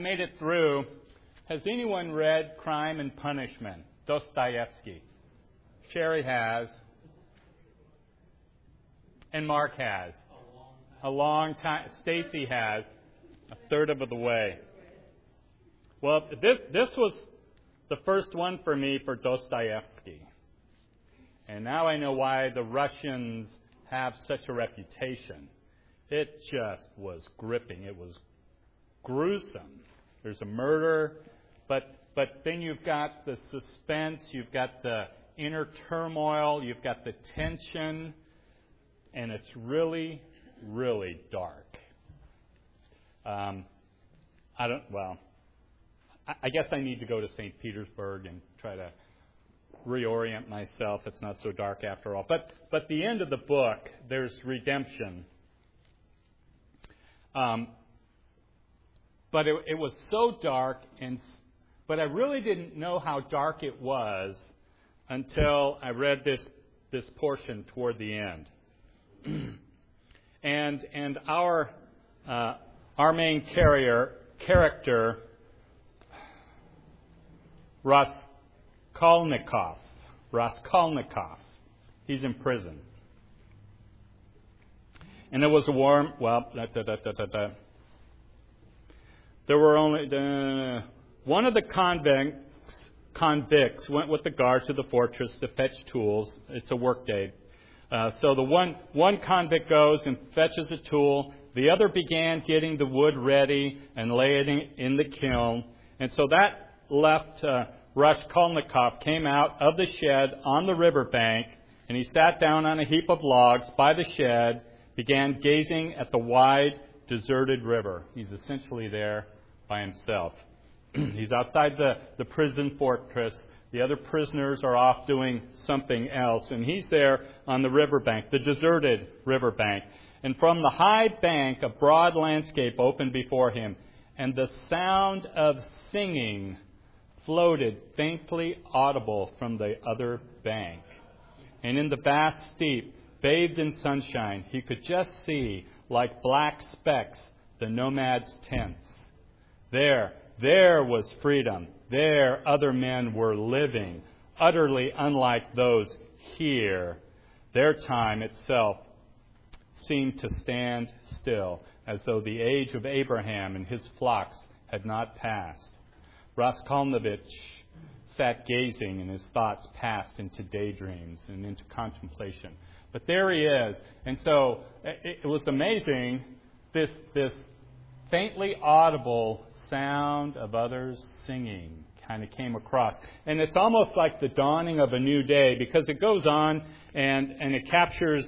Made it through. Has anyone read Crime and Punishment? Dostoevsky. Sherry has. And Mark has. A long time. Stacy has. A third of the way. Well, this was the first one for me for Dostoevsky. And now I know why the Russians have such a reputation. It just was gripping. It was gruesome. There's a murder, but then you've got the suspense, you've got the inner turmoil, you've got the tension, and it's really, really dark. I guess I need to go to St. Petersburg and try to reorient myself. It's not so dark after all. But the end of the book, there's redemption. But it was so dark, but I really didn't know how dark it was until I read this portion toward the end. and our main character, Raskolnikov, he's in prison. And it was a warm, there were only one of the convicts went with the guard to the fortress to fetch tools. It's a work day. So the one convict goes and fetches a tool. The other began getting the wood ready and laying it in the kiln. And so that left Raskolnikov came out of the shed on the riverbank, and he sat down on a heap of logs by the shed, began gazing at the wide, deserted river. He's essentially there by himself. He's outside the prison fortress. The other prisoners are off doing something else, and he's there on the riverbank, the deserted riverbank. And from the high bank, a broad landscape opened before him, and the sound of singing floated faintly audible from the other bank. And in the vast steep, bathed in sunshine, he could just see, like black specks, the nomads' tents. There was freedom. There other men were living, utterly unlike those here. Their time itself seemed to stand still, as though the age of Abraham and his flocks had not passed. Raskolnikov sat gazing, and his thoughts passed into daydreams and into contemplation. But there he is. And so it was amazing, this faintly audible sound of others singing kind of came across. And it's almost like the dawning of a new day, because it goes on and it captures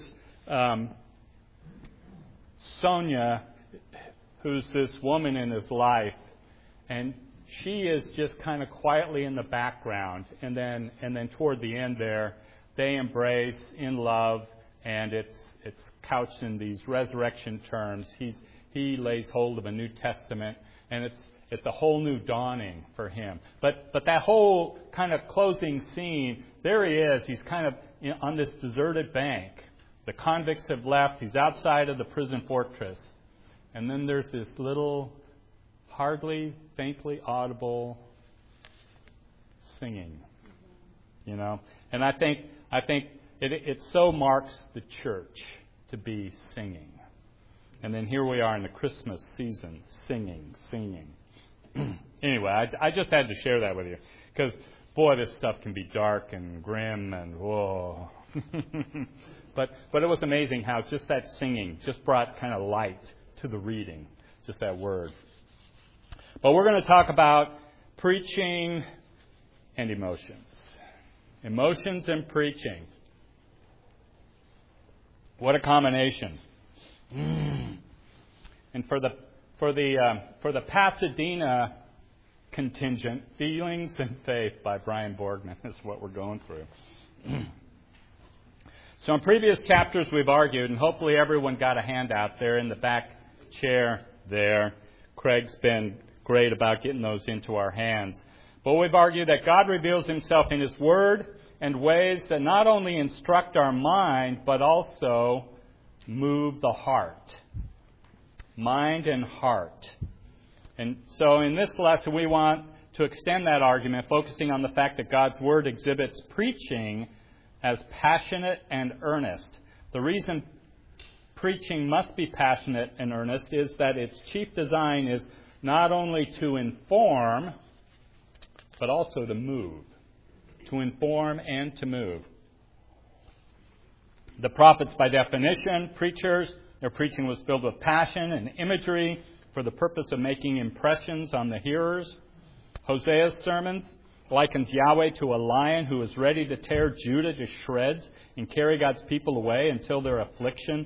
Sonia, who's this woman in his life. And she is just kind of quietly in the background. And then toward the end there, they embrace in love, and it's couched in these resurrection terms. He lays hold of a New Testament, and it's a whole new dawning for him. But that whole kind of closing scene, there he is. He's kind of on this deserted bank. The convicts have left. He's outside of the prison fortress. And then there's this little, hardly, faintly audible singing, And I think it so marks the church to be singing. And then here we are in the Christmas season, singing. Anyway, I just had to share that with you, because, boy, this stuff can be dark and grim and whoa. But it was amazing how just that singing just brought kind of light to the reading, just that word. But we're going to talk about preaching and emotions. Emotions and preaching. What a combination. And for the Pasadena contingent, Feelings and Faith by Brian Borgman is what we're going through. So in previous chapters we've argued, and hopefully everyone got a handout there in the back chair there. Craig's been great about getting those into our hands. But we've argued that God reveals himself in his word in ways that not only instruct our mind, but also move the heart. Mind and heart. And so in this lesson, we want to extend that argument, focusing on the fact that God's Word exhibits preaching as passionate and earnest. The reason preaching must be passionate and earnest is that its chief design is not only to inform, but also to move. To inform and to move. The prophets, by definition, preachers, their preaching was filled with passion and imagery for the purpose of making impressions on the hearers. Hosea's sermons likens Yahweh to a lion who is ready to tear Judah to shreds and carry God's people away until in their affliction,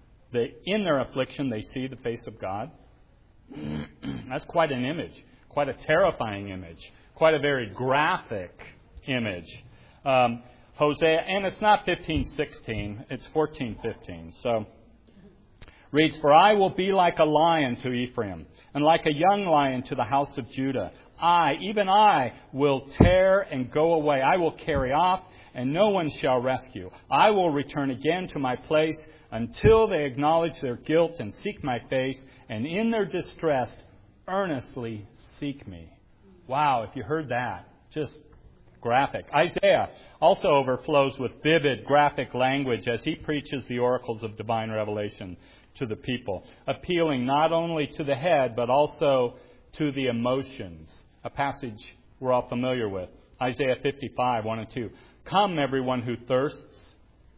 they see the face of God. That's quite an image, quite a terrifying image, quite a very graphic image. Hosea, and it's not 15:16, it's 14:15. So, reads, "For I will be like a lion to Ephraim, and like a young lion to the house of Judah. I, even I, will tear and go away. I will carry off, and no one shall rescue. I will return again to my place until they acknowledge their guilt and seek my face, and in their distress earnestly seek me." Wow, if you heard that, just graphic. Isaiah also overflows with vivid, graphic language as he preaches the oracles of divine revelation to the people, appealing not only to the head, but also to the emotions. A passage we're all familiar with. Isaiah 55, 1 and 2. "Come, everyone who thirsts.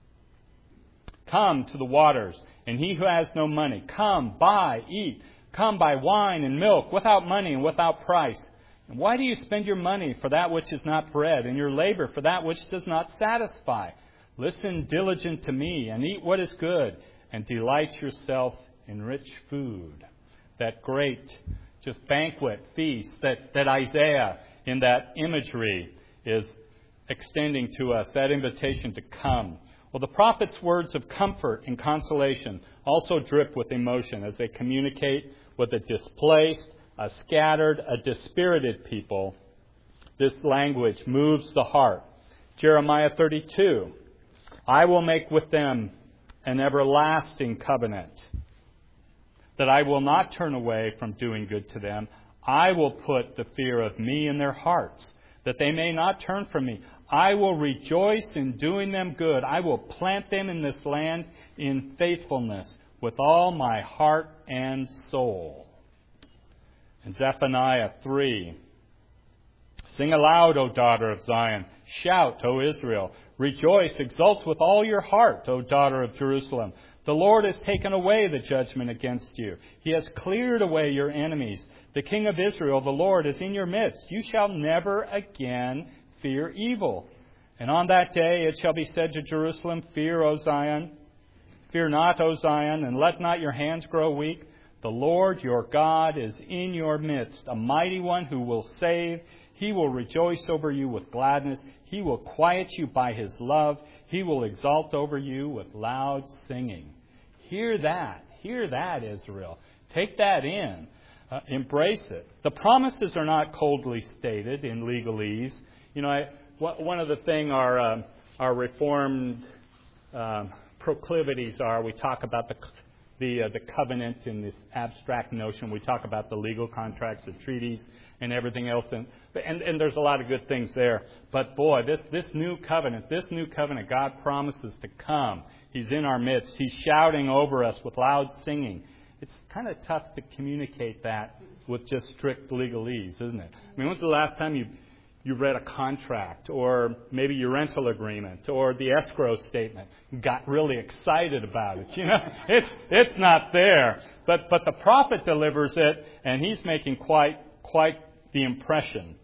Come to the waters. And he who has no money, come, buy, eat. Come, buy wine and milk without money and without price. And why do you spend your money for that which is not bread, and your labor for that which does not satisfy? Listen diligent to me, and eat what is good, and delight yourself in rich food." That great just banquet, feast that Isaiah in that imagery is extending to us, that invitation to come. Well, the prophet's words of comfort and consolation also drip with emotion as they communicate with a displaced, a scattered, a dispirited people. This language moves the heart. Jeremiah 32, "I will make with them an everlasting covenant, that I will not turn away from doing good to them. I will put the fear of me in their hearts, that they may not turn from me. I will rejoice in doing them good. I will plant them in this land in faithfulness with all my heart and soul." In Zephaniah 3, "Sing aloud, O daughter of Zion. Shout, O Israel. Rejoice, exult with all your heart, O daughter of Jerusalem. The Lord has taken away the judgment against you. He has cleared away your enemies. The King of Israel, the Lord, is in your midst. You shall never again fear evil. And on that day it shall be said to Jerusalem, Fear, O Zion. Fear not, O Zion, and let not your hands grow weak. The Lord your God is in your midst, a mighty one who will save. He will rejoice over you with gladness. He will quiet you by his love. He will exalt over you with loud singing." Hear that, Israel. Take that in. Embrace it. The promises are not coldly stated in legalese. You know, one of the things our Reformed proclivities are, we talk about the covenant in this abstract notion. We talk about the legal contracts, the treaties, and everything else. And there's a lot of good things there. But boy, this new covenant, God promises to come. He's in our midst. He's shouting over us with loud singing. It's kind of tough to communicate that with just strict legalese, isn't it? I mean, when's the last time you read a contract, or maybe your rental agreement, or the escrow statement, got really excited about it? You know, it's not there. But the prophet delivers it, and he's making quite the impression.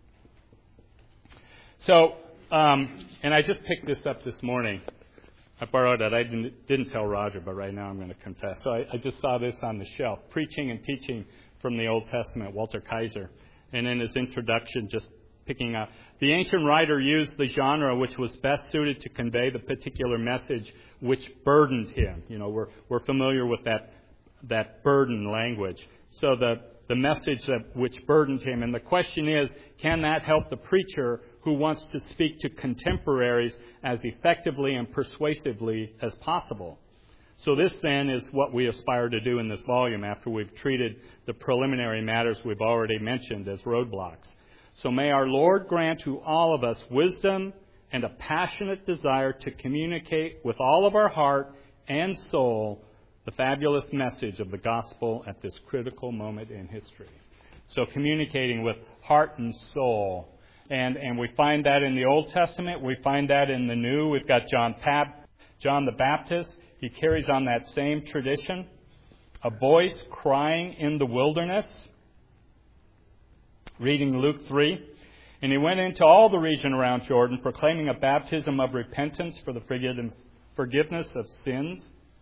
So, and I just picked this up this morning. I borrowed it. I didn't tell Roger, but right now I'm going to confess. So I just saw this on the shelf, Preaching and Teaching from the Old Testament, Walter Kaiser. And in his introduction, just picking up, the ancient writer used the genre which was best suited to convey the particular message which burdened him. You know, we're familiar with that burden language. So the message which burdened him. And the question is, can that help the preacher who wants to speak to contemporaries as effectively and persuasively as possible? So this then is what we aspire to do in this volume after we've treated the preliminary matters we've already mentioned as roadblocks. So may our Lord grant to all of us wisdom and a passionate desire to communicate with all of our heart and soul the fabulous message of the gospel at this critical moment in history. So communicating with heart and soul. And we find that in the Old Testament. We find that in the New. We've got John the Baptist. He carries on that same tradition. A voice crying in the wilderness. Reading Luke 3. And he went into all the region around Jordan, proclaiming a baptism of repentance for the forgiveness of sins.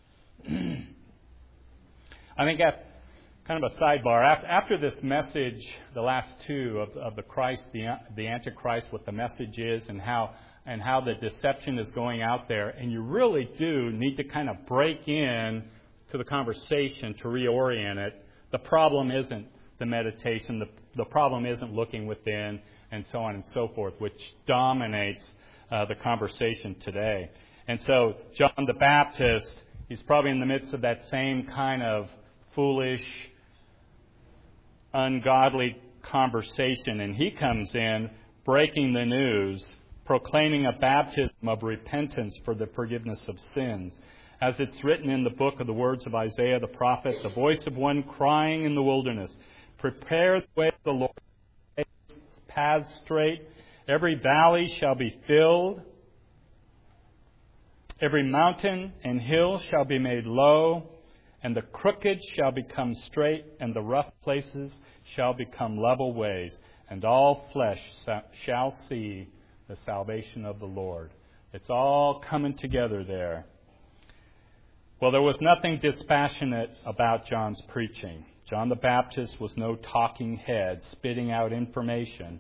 I think that's kind of a sidebar. After this message, the last two of the Christ, the Antichrist, what the message is, and how the deception is going out there, and you really do need to kind of break in to the conversation to reorient it. The problem isn't the meditation. The problem isn't looking within, and so on and so forth, which dominates the conversation today. And so John the Baptist, he's probably in the midst of that same kind of foolish, ungodly conversation, and he comes in breaking the news, proclaiming a baptism of repentance for the forgiveness of sins. As it's written in the book of the words of Isaiah the prophet, the voice of one crying in the wilderness, prepare the way of the Lord, make his paths straight. Every valley shall be filled. Every mountain and hill shall be made low, and the crooked shall become straight, and the rough places shall become level ways, and all flesh shall see the salvation of the Lord. It's all coming together there. Well, there was nothing dispassionate about John's preaching. John the Baptist was no talking head spitting out information,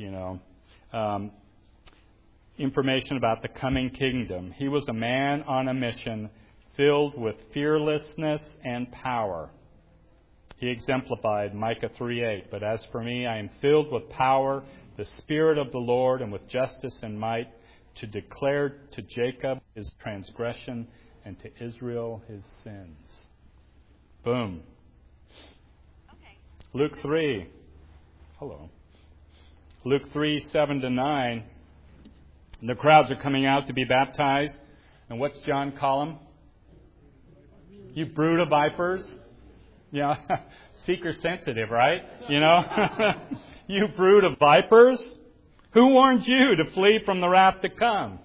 information about the coming kingdom. He was a man on a mission filled with fearlessness and power. He exemplified Micah 3:8. But as for me, I am filled with power, the Spirit of the Lord, and with justice and might, to declare to Jacob his transgression and to Israel his sins. Boom. Okay. Luke 3. Hello. Luke 3:7-9. The crowds are coming out to be baptized. And what's John call them? You brood of vipers. Seeker sensitive, right? You brood of vipers. Who warned you to flee from the wrath to come?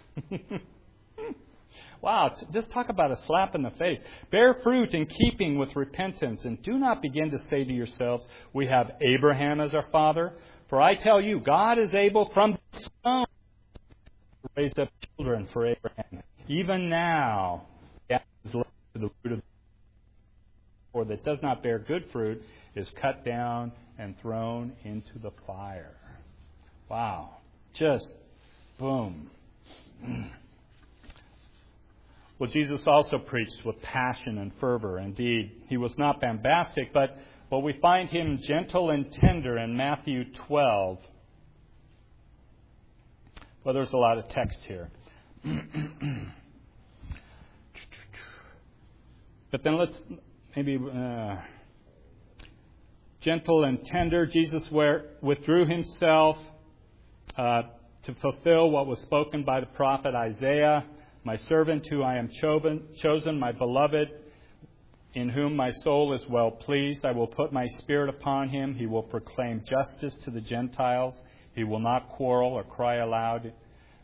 Wow, just talk about a slap in the face. Bear fruit in keeping with repentance, and do not begin to say to yourselves, we have Abraham as our father. For I tell you, God is able from the stone to raise up children for Abraham. Even now, the axe is laid to the root of the or that does not bear good fruit is cut down and thrown into the fire. Wow. Just boom. Well, Jesus also preached with passion and fervor. Indeed, he was not bombastic, but we find him gentle and tender in Matthew 12. Well, there's a lot of text here. But then let's maybe gentle and tender. Jesus withdrew himself to fulfill what was spoken by the prophet Isaiah. My servant who I am chosen, my beloved, in whom my soul is well pleased. I will put my spirit upon him. He will proclaim justice to the Gentiles. He will not quarrel or cry aloud.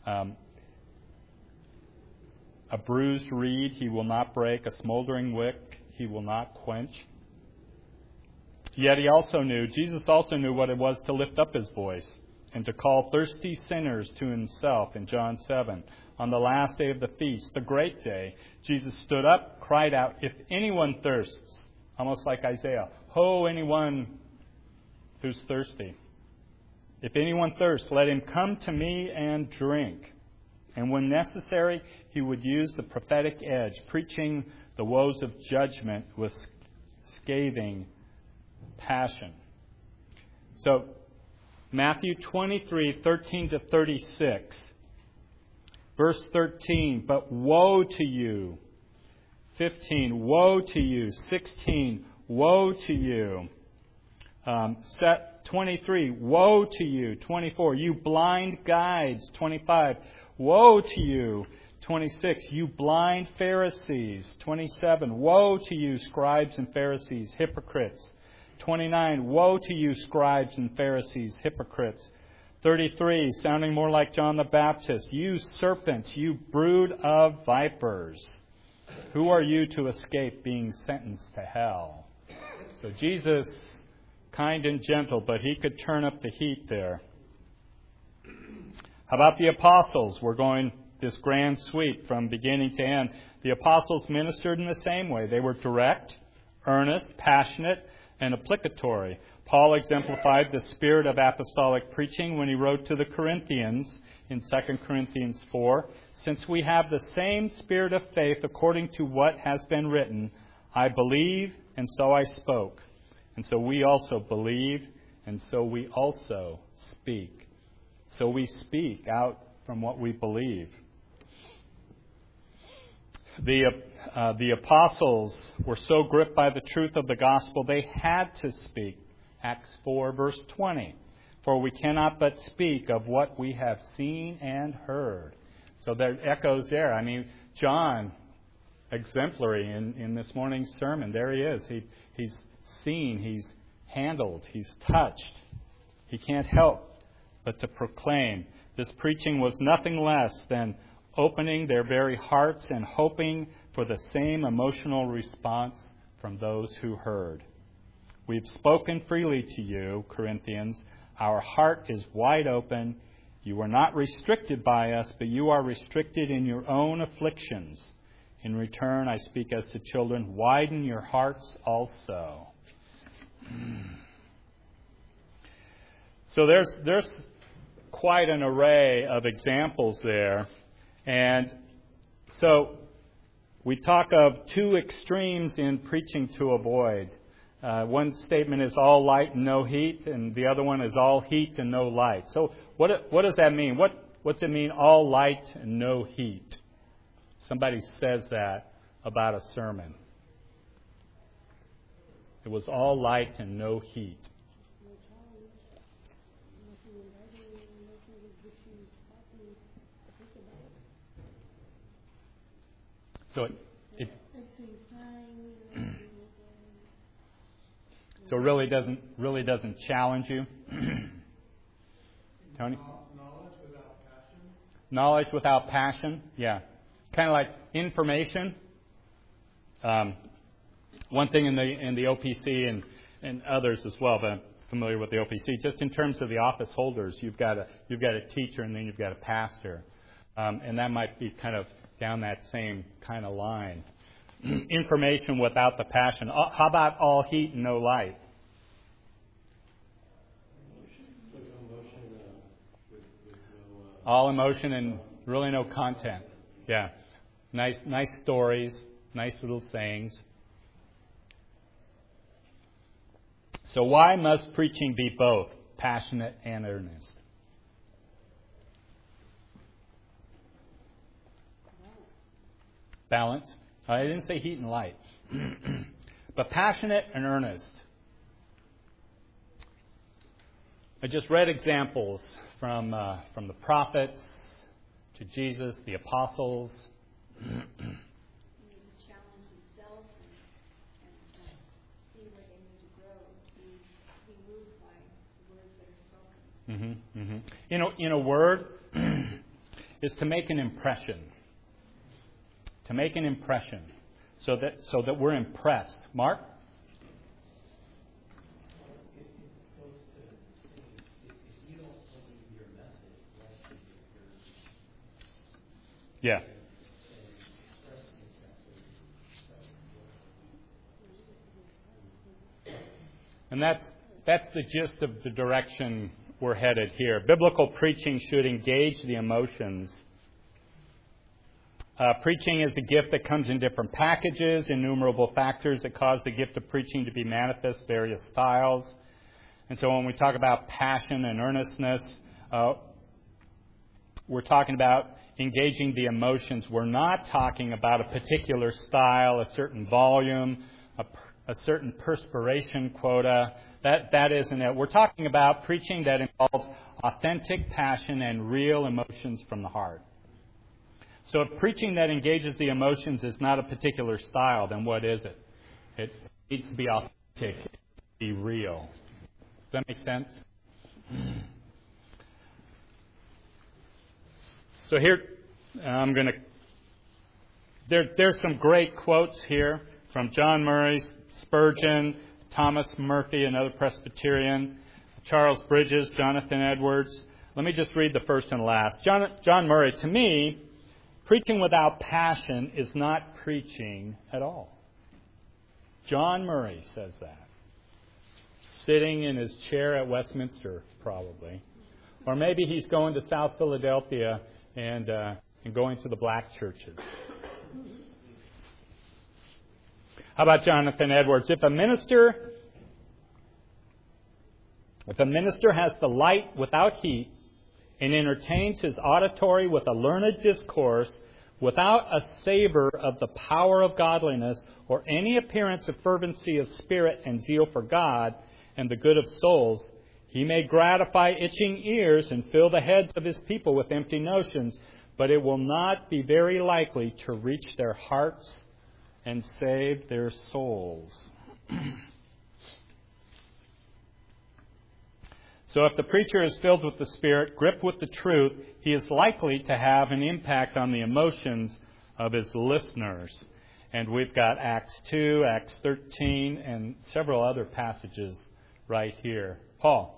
A bruised reed he will not break. A smoldering wick he will not quench. Yet Jesus also knew what it was to lift up his voice and to call thirsty sinners to himself in John 7. On the last day of the feast, the great day, Jesus stood up, cried out, if anyone thirsts, almost like Isaiah, ho, anyone who's thirsty. If anyone thirsts, let him come to me and drink. And when necessary, he would use the prophetic edge, preaching the woes of judgment with scathing passion. So, Matthew 23:13-36. Verse 13, but woe to you, 15, woe to you. 16, woe to you. 23, woe to you. 24, you blind guides. 25, woe to you. 26, you blind Pharisees. 27, woe to you, scribes and Pharisees, hypocrites. 29, woe to you, scribes and Pharisees, hypocrites. 33, sounding more like John the Baptist, you serpents, you brood of vipers. Who are you to escape being sentenced to hell? So Jesus, kind and gentle, but he could turn up the heat there. How about the apostles? We're going this grand sweep from beginning to end. The apostles ministered in the same way. They were direct, earnest, passionate, and applicatory. Paul exemplified the spirit of apostolic preaching when he wrote to the Corinthians in 2 Corinthians 4, since we have the same spirit of faith according to what has been written, I believe, and so I spoke. And so we also believe, and so we also speak. So we speak out from what we believe. The apostles were so gripped by the truth of the gospel, they had to speak. Acts 4, verse 20. For we cannot but speak of what we have seen and heard. So there echoes there. I mean, John, exemplary in this morning's sermon. There he is. He's seen, he's handled, he's touched. He can't help but to proclaim. This preaching was nothing less than opening their very hearts and hoping for the same emotional response from those who heard. We've spoken freely to you, Corinthians. Our heart is wide open. You are not restricted by us, but you are restricted in your own afflictions. In return, I speak as to children, widen your hearts also. So there's quite an array of examples there. And so we talk of two extremes in preaching to avoid. One statement is all light and no heat, and the other one is all heat and no light. So what does that mean? What's it mean, all light and no heat? Somebody says that about a sermon. It was all light and no heat. So it so it really doesn't challenge you, Tony. Knowledge without passion. Knowledge without passion, yeah, kind of like information. One thing in the OPC and others as well, but I'm familiar with the OPC. Just in terms of the office holders, you've got a teacher and then you've got a pastor, and that might be kind of down that same kind of line. Information without the passion. How about all heat and no light? All emotion and really no content. Yeah. Nice stories, nice little sayings. So why must preaching be both passionate and earnest? Balance. I didn't say heat and light. But passionate and earnest. I just read examples from the prophets to Jesus, the apostles. You need to challenge yourself and see where they need to grow, be moved by the words that are spoken. Mm-hmm, mm-hmm. In a word, is to make an impression. To make an impression, so that we're impressed. Mark? Yeah. And that's the gist of the direction we're headed here. Biblical preaching should engage the emotions. Preaching is a gift that comes in different packages, innumerable factors that cause the gift of preaching to be manifest, various styles. And so when we talk about passion and earnestness, we're talking about engaging the emotions, we're not talking about a particular style, a certain volume, a certain perspiration quota. That isn't it. We're talking about preaching that involves authentic passion and real emotions from the heart. So if preaching that engages the emotions is not a particular style, then what is it? It needs to be authentic. It needs to be real. Does that make sense? So here, I'm going to... There's some great quotes here from John Murray, Spurgeon, Thomas Murphy, another Presbyterian, Charles Bridges, Jonathan Edwards. Let me just read the first and last. John Murray, to me, preaching without passion is not preaching at all. John Murray says that. Sitting in his chair at Westminster, probably. Or maybe he's going to South Philadelphia and going to the black churches. How about Jonathan Edwards? If a minister has the light without heat and entertains his auditory with a learned discourse without a savor of the power of godliness or any appearance of fervency of spirit and zeal for God and the good of souls, he may gratify itching ears and fill the heads of his people with empty notions, but it will not be very likely to reach their hearts and save their souls. So if the preacher is filled with the Spirit, gripped with the truth, he is likely to have an impact on the emotions of his listeners. And we've got Acts 2, Acts 13, and several other passages right here. Paul.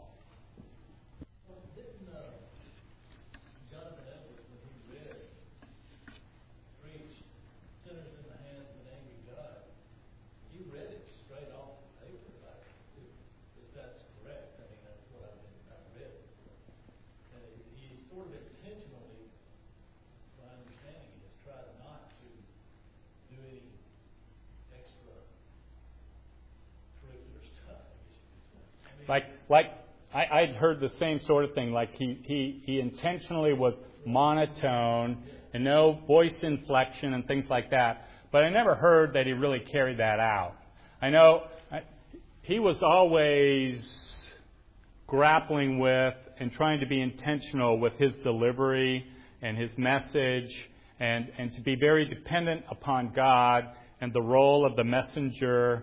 Like I'd heard the same sort of thing. Like he intentionally was monotone and no voice inflection and things like that. But I never heard that he really carried that out. I know he was always grappling with and trying to be intentional with his delivery and his message and to be very dependent upon God and the role of the messenger.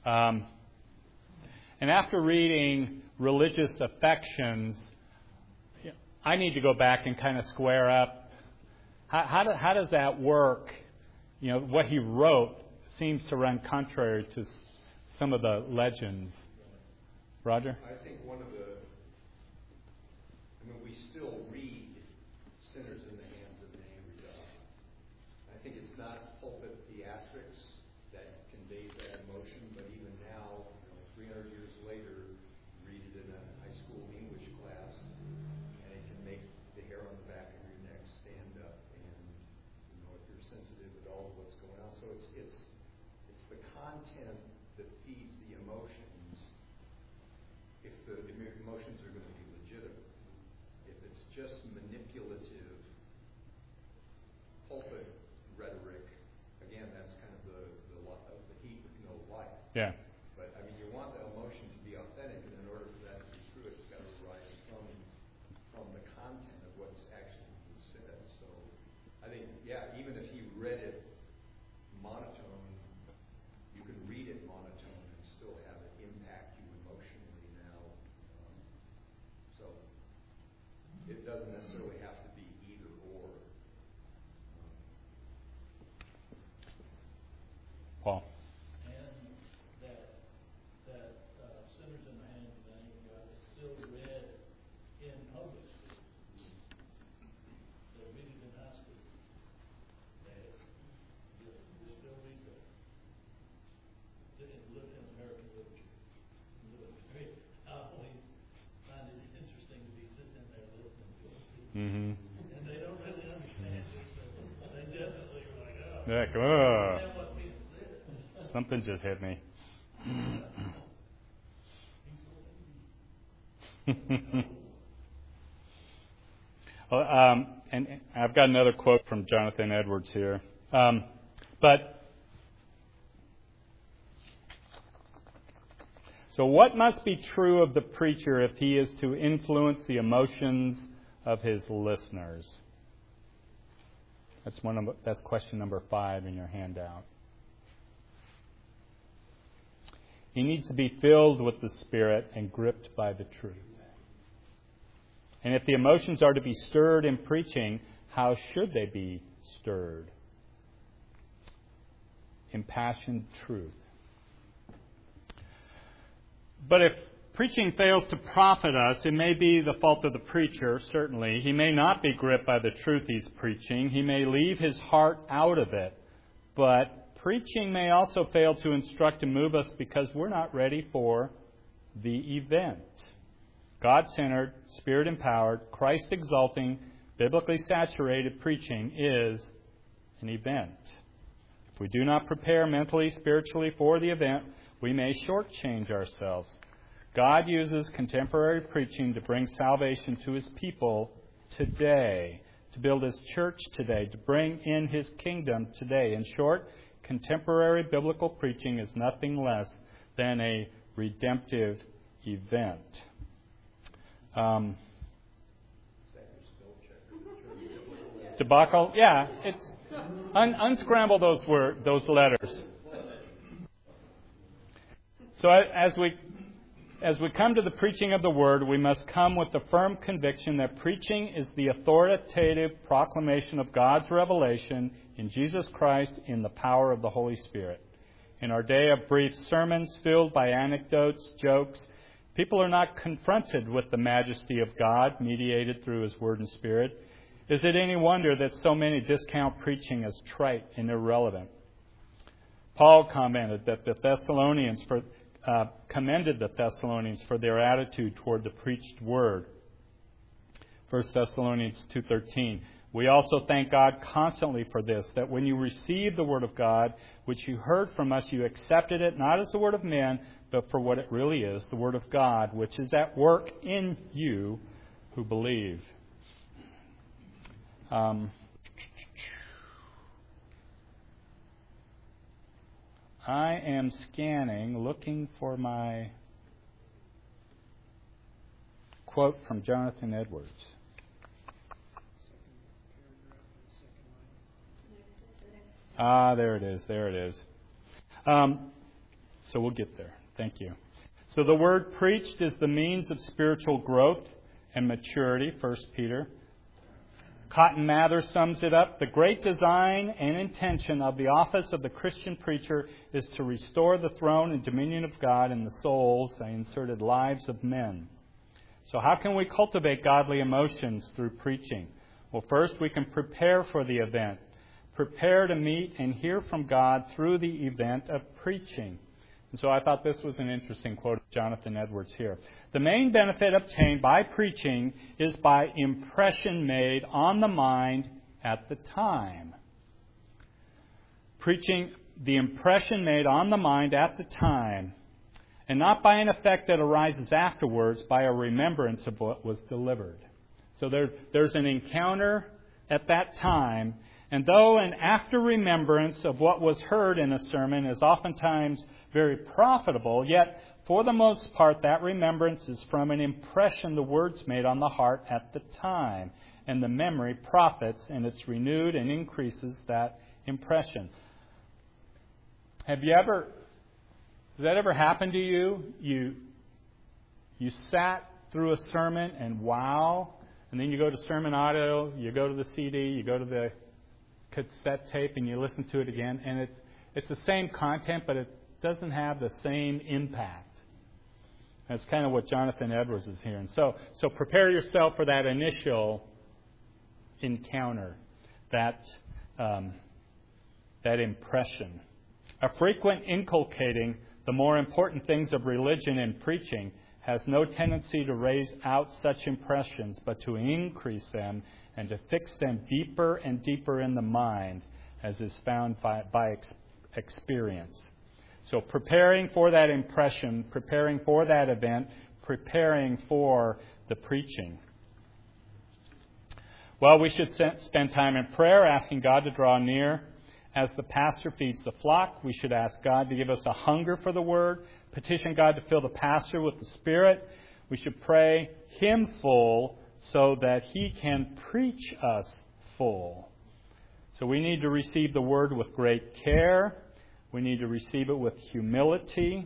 And after reading Religious Affections, I need to go back and kind of square up. How does that work? You know, what he wrote seems to run contrary to some of the legends. Roger? I think we still read Sinners in the Hands of an Angry God. I think it's not pulpit theatrics that conveys that emotion, but even now, 300 years later, read it in a high school English class, and it can make the hair on the back of your neck stand up, and if you're sensitive at all to what's going on. So it's the content that feeds the emotions. If the emotions are going to be legitimate, if it's just manipulative pulpit rhetoric, again, that's kind of the heat with no light. Yeah. But you want the emotion to be authentic, and in order for that to be true, it's got to arise from the content of what's actually being said. So I think, even if he read it monotone, you can read it monotone and still have it impact you emotionally now. So it doesn't necessarily have to be either or. Paul. Sinners in the Hands of an Angry God is still read in public school. They read it in high school. They still read that. In American literature. I always find it interesting to be sitting in there listening to it. Mm-hmm. And they don't really understand it, so they definitely are like, Like, what's being said. Something just hit me. And I've got another quote from Jonathan Edwards here. So what must be true of the preacher if he is to influence the emotions of his listeners? That's question number 5 in your handout. He needs to be filled with the Spirit and gripped by the truth. And if the emotions are to be stirred in preaching, how should they be stirred? Impassioned truth. But if preaching fails to profit us, it may be the fault of the preacher, certainly. He may not be gripped by the truth he's preaching. He may leave his heart out of it. But preaching may also fail to instruct and move us because we're not ready for the event. God-centered, Spirit-empowered, Christ-exalting, biblically saturated preaching is an event. If we do not prepare mentally, spiritually for the event, we may shortchange ourselves. God uses contemporary preaching to bring salvation to His people today, to build His church today, to bring in His kingdom today. In short, contemporary biblical preaching is nothing less than a redemptive event. Debacle? Yeah, it's unscramble those letters. So as we come to the preaching of the Word, we must come with the firm conviction that preaching is the authoritative proclamation of God's revelation in Jesus Christ in the power of the Holy Spirit. In our day of brief sermons filled by anecdotes, jokes, people are not confronted with the majesty of God mediated through His Word and Spirit. Is it any wonder that so many discount preaching as trite and irrelevant? Paul commented that commended the Thessalonians for their attitude toward the preached Word. 1 Thessalonians 2:13. We also thank God constantly for this, that when you received the Word of God, which you heard from us, you accepted it not as the word of men, but for what it really is, the Word of God, which is at work in you who believe. I am scanning, looking for my quote from Jonathan Edwards. There it is. So we'll get there. Thank you. So the word preached is the means of spiritual growth and maturity, 1 Peter. Cotton Mather sums it up. The great design and intention of the office of the Christian preacher is to restore the throne and dominion of God in the souls, I inserted, lives of men. So how can we cultivate godly emotions through preaching? Well, first we can prepare for the event. Prepare to meet and hear from God through the event of preaching. And so I thought this was an interesting quote of Jonathan Edwards here. The main benefit obtained by preaching is by impression made on the mind at the time. Preaching, the impression made on the mind at the time, and not by an effect that arises afterwards by a remembrance of what was delivered. So there's an encounter at that time, and though an after remembrance of what was heard in a sermon is oftentimes very profitable, yet for the most part that remembrance is from an impression the words made on the heart at the time, and the memory profits and it's renewed and increases that impression. Has that ever happened to you? You sat through a sermon and wow, and then you go to Sermon Audio, you go to the CD, you go to the cassette tape and you listen to it again, and it's the same content, but it doesn't have the same impact. That's kind of what Jonathan Edwards is hearing. So prepare yourself for that initial encounter, that impression. A frequent inculcating the more important things of religion and preaching has no tendency to raise out such impressions, but to increase them and to fix them deeper and deeper in the mind, as is found by experience. So preparing for that impression, preparing for that event, preparing for the preaching. Well, we should spend time in prayer, asking God to draw near. As the pastor feeds the flock, we should ask God to give us a hunger for the Word, petition God to fill the pastor with the Spirit. We should pray Him full so that He can preach us full. So we need to receive the Word with great care. We need to receive it with humility.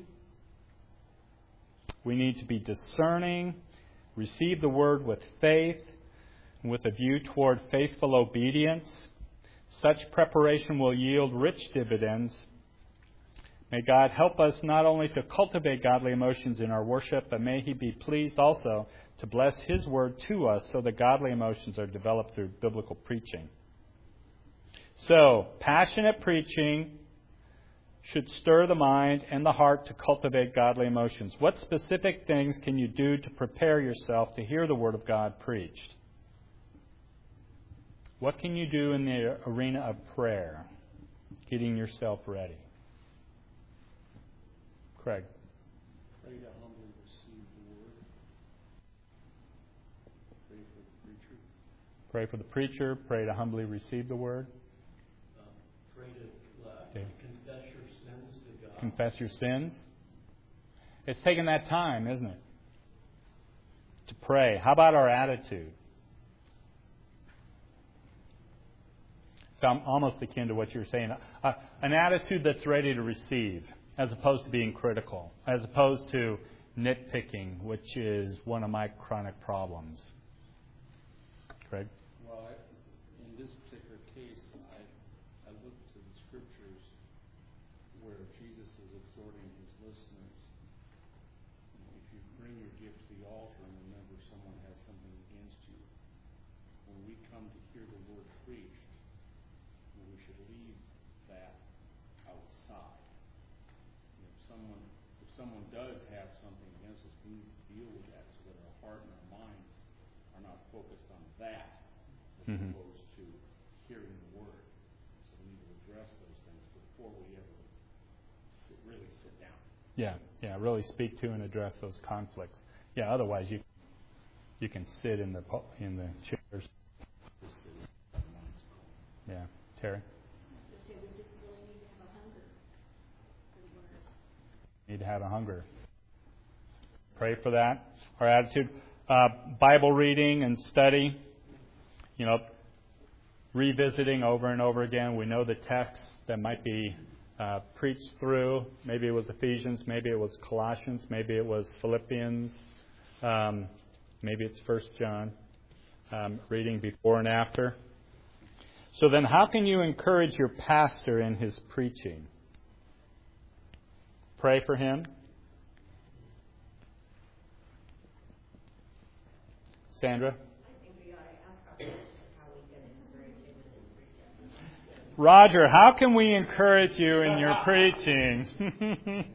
We need to be discerning, receive the Word with faith, with a view toward faithful obedience. Such preparation will yield rich dividends. May God help us not only to cultivate godly emotions in our worship, but may He be pleased also to bless His Word to us so that godly emotions are developed through biblical preaching. So, passionate preaching should stir the mind and the heart to cultivate godly emotions. What specific things can you do to prepare yourself to hear the Word of God preached? What can you do in the arena of prayer, getting yourself ready? Craig. Pray to humbly receive the Word. Pray for the preacher. Pray for the preacher. Pray to humbly receive the Word. Pray to confess your sins to God. Confess your sins. It's taking that time, isn't it? To pray. How about our attitude? It's almost akin to what you're saying. An attitude that's ready to receive, as opposed to being critical, as opposed to nitpicking, which is one of my chronic problems. Craig? Well, in this particular case, I look to the Scriptures where Jesus is exhorting His listeners. If you bring your gift to the altar and remember someone has something against you, when we come to hear the Word preached, we should leave that outside. If someone does have something against us, we need to deal with that so that our heart and our minds are not focused on that as opposed to hearing the Word. So we need to address those things before we ever really sit down. Yeah, really speak to and address those conflicts. Yeah, otherwise you can sit in the chairs. Yeah, Terry. We just really need to have a hunger for the Word. Need to have a hunger. Pray for that. Our attitude, Bible reading and study. Revisiting over and over again. We know the texts that might be preached through. Maybe it was Ephesians. Maybe it was Colossians. Maybe it was Philippians. Maybe it's 1 John. Reading before and after. So then how can you encourage your pastor in his preaching? Pray for him. Sandra? I think we ought to ask ourselves how we can encourage him in his preaching. Roger, how can we encourage you in your preaching?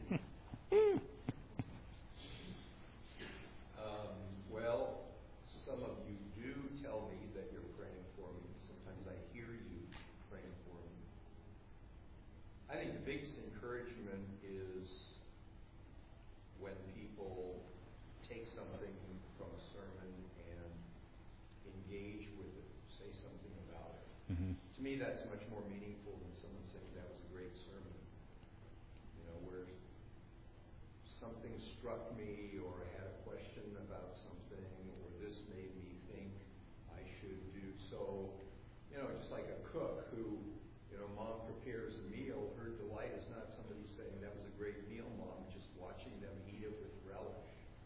Well, some of you do tell me that you're praying for me. Sometimes I hear you praying for me. I think the biggest encouragement is when people take something from a sermon and engage with it, say something about it. Mm-hmm. To me, that's much more meaningful than someone saying that was a great sermon. Where something struck me, or I had a question about something, or this made me think I should do so. Just like a cook who, mom prepares a meal, her delight is not somebody saying that was a great meal, mom, just watching them eat it with relish.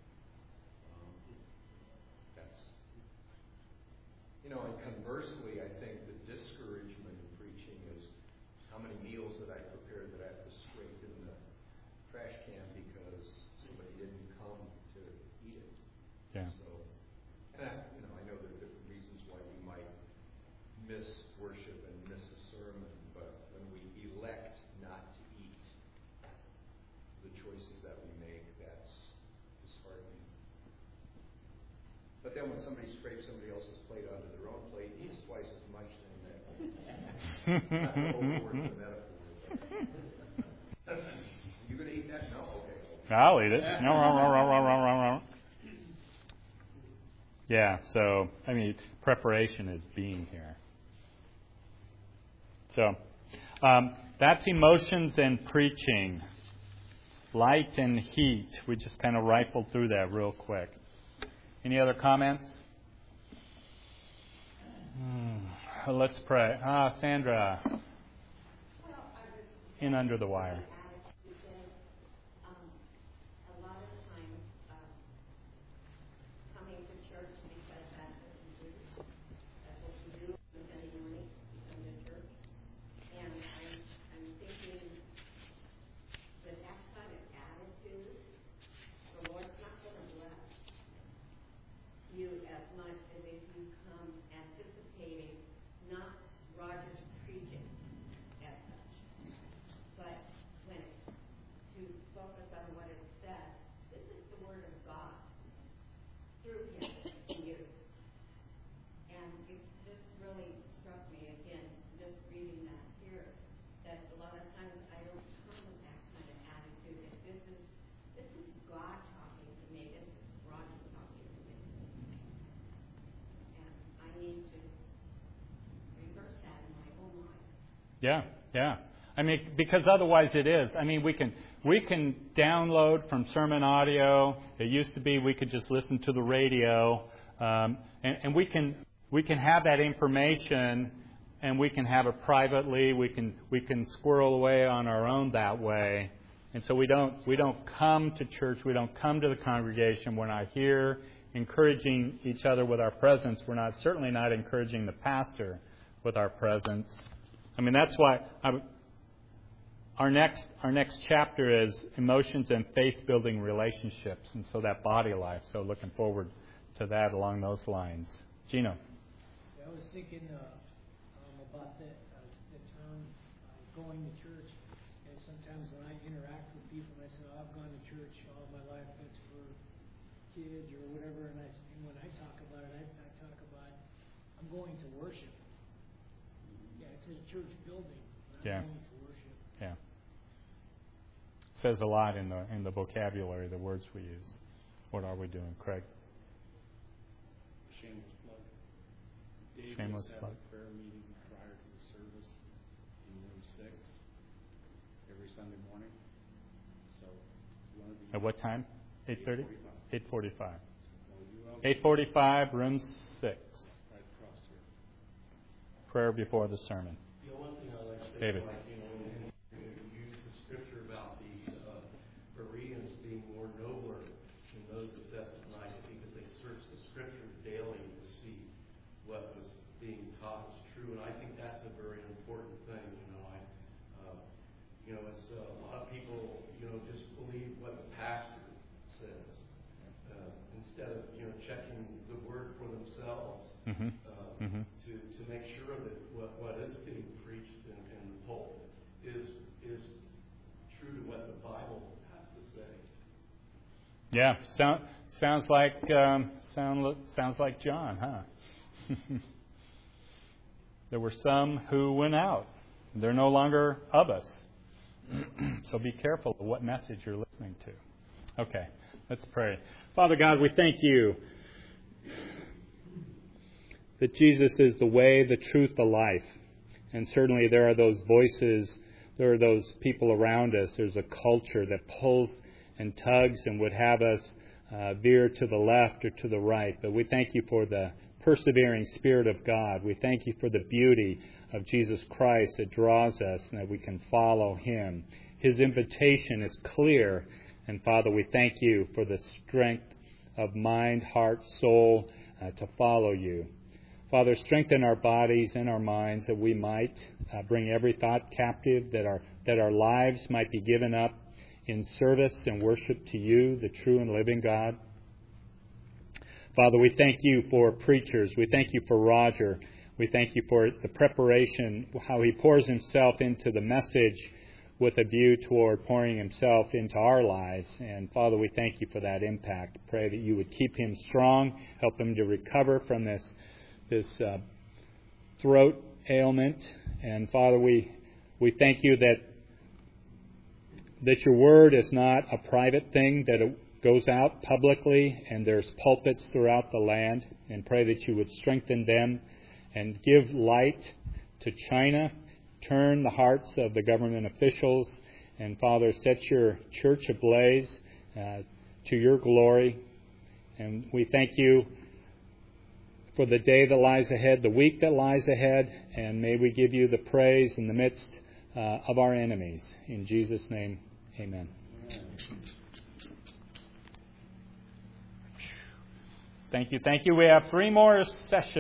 And conversely, I think the discouragement in preaching is how many meals that I prepared that I have to scrape in the trash can because somebody didn't come to eat it. Yeah. So, and I know there are different reasons why we might miss worship and miss a sermon, but when we elect not to eat, the choices that we make, that's disheartening. But then when somebody scrapes somebody else's plate onto their own plate, eats twice as much, then that not to overboard the metaphor. But you going to eat that? No? Okay. I'll eat it. No. Yeah, so, I mean, preparation is being here. So, that's emotions and preaching. Light and heat. We just kind of rifled through that real quick. Any other comments? Let's pray. Sandra. In under the wire. A lot of times, coming to church because that's what you do. That's what you do on Sunday morning, you come to church. And I'm thinking that kind of attitude, the Lord's not going to bless you as much as if you come anticipating not Roger's preaching as such, but when to focus on what it says. This is the Word of God through him to you. And it just really struck me again, just reading that here, that a lot of times I don't come with that kind of attitude. That this is God talking to me. This is Roger talking to me. And I need to reverse that in my own life. Yeah. I mean, because otherwise it is. I mean, we can download from sermon audio. It used to be we could just listen to the radio, and we can have that information, and we can have it privately. We can squirrel away on our own that way, and so we don't come to church. We don't come to the congregation. We're not here encouraging each other with our presence. We're certainly not encouraging the pastor with our presence. I mean, that's why our next chapter is emotions and faith-building relationships, and so that body life. So looking forward to that along those lines. Gino. I was thinking about the term going to church, and sometimes when I interact with people, and I say, I've gone to church all my life, that's for kids or whatever, and when I talk about it, I talk about I'm going to worship. Yeah, it's a church building, but I'm going to worship. Yeah. Says a lot in the vocabulary, the words we use. What are we doing, Craig? Shameless plug. Dave Shameless has plug. a prayer meeting prior to the service in room 6 every Sunday morning. So one of the At what time? 8:30? 8:45. 8:45, 8:45. room 6. Right across here. Prayer before the sermon. One thing I like to say, David. like, when you use the scripture about the Bereans being more nobler than those of Thessalonica because they searched the scripture daily to see what was being taught was true, and I think that's a very important thing. It's a lot of people, just believe what the pastor says instead of checking the word for themselves. To make sure that what is being preached in the pulpit is true to what the Bible has to say. Yeah, sounds like John, huh? There were some who went out. They're no longer of us. So be careful of what message you're listening to. Okay, let's pray. Father God, we thank you that Jesus is the way, the truth, the life. And certainly there are those voices, there are those people around us. There's a culture that pulls and tugs and would have us veer to the left or to the right. But we thank you for the persevering Spirit of God. We thank you for the beauty of Jesus Christ that draws us and that we can follow Him. His invitation is clear. And Father, we thank you for the strength of mind, heart, soul to follow you. Father, strengthen our bodies and our minds that we might bring every thought captive, that our lives might be given up in service and worship to you, the true and living God. Father, we thank you for preachers. We thank you for Roger. We thank you for the preparation, how he pours himself into the message with a view toward pouring himself into our lives. And Father, we thank you for that impact. Pray that you would keep him strong, help him to recover from this throat ailment. And Father, we thank you that your word is not a private thing, that goes out publicly, and there's pulpits throughout the land, and pray that you would strengthen them and give light to China, turn the hearts of the government officials, and Father, set your church ablaze to your glory. And we thank you for the day that lies ahead, the week that lies ahead, and may we give you the praise in the midst of our enemies. In Jesus' name, amen. Thank you. We have 3 more sessions.